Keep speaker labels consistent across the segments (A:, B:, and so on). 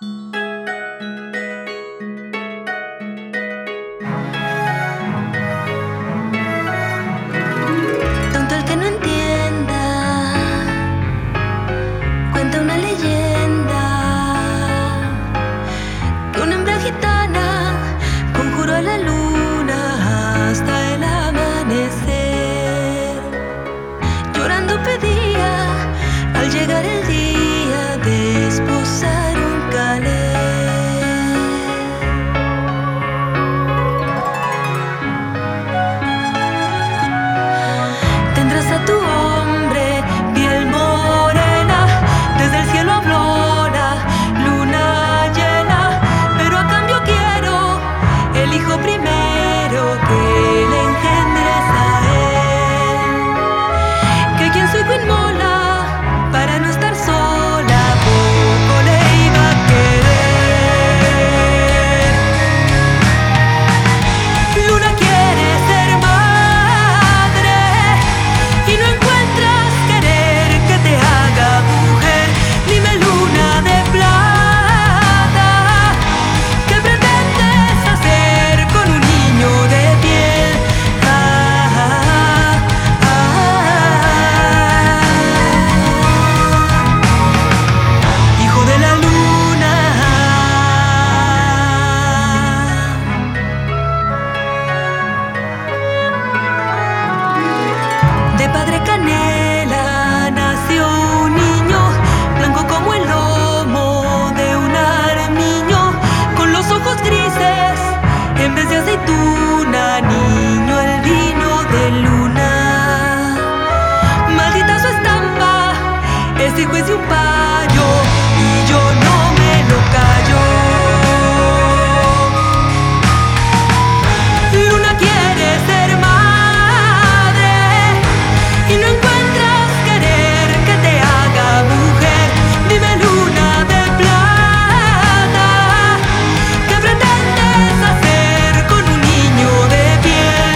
A: Tonto el que no entienda, cuenta una leyenda que una hembra gitana conjuró a la luna hasta el amanecer. Llorando pedía al llegar el día de esposar un calé. Tendrás a tu hombre, piel morena, desde el cielo habló la luna llena, pero a cambio quiero el hijo primero que le engendres a él, que quien su hijo inmola para no estar sola, poco le iba a querer. Luna quiere ser madre y no encuentras querer que te haga mujer. Dime, luna de plata, ¿qué pretendes hacer con un niño de piel? Hijo de la luna, de padre canela nació un niño, blanco como el lomo de un armiño, con los ojos grises en vez de aceituna. Niño, el vino de luna, maldita su estampa, es hijo es de un payo y yo no me lo callo. Luna quiere ser madre y no encuentras querer que te haga mujer. Dime, luna de plata, ¿qué pretendes hacer con un niño de piel?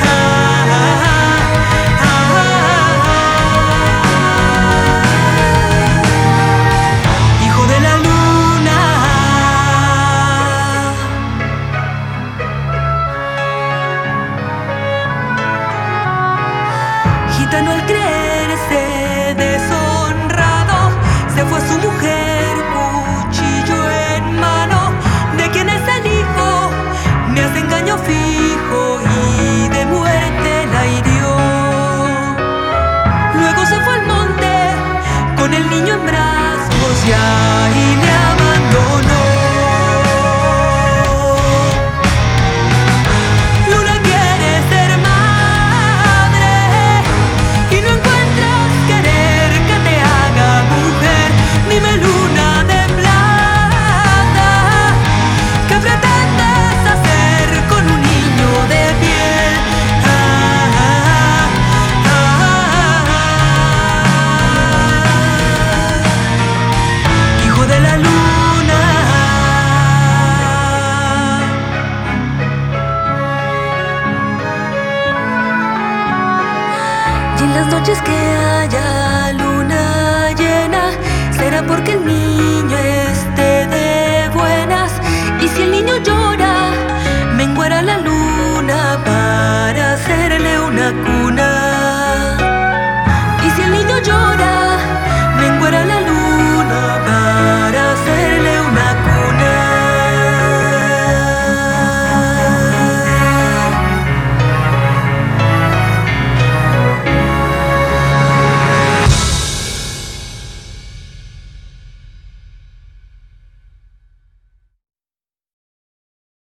A: Hijo de la luna. Gitano al creerse deshonrado se fue a su mujer, cuchillo en mano. ¿De quién es el hijo? Me hace engaño fijo y de muerte la hirió. Luego se fue al monte con el niño en brazos y ahí le abandonó. Luna quiere ser madre y no encuentras querer que te haga mujer. Dime, luna de plata, ¿qué pretendes hacer con un niño de piel? Hijo de la luna. Y en las noches que haya luna llena, será porque el niño esté de buenas. Y si el niño llora, menguará la luna para hacerle una cuna.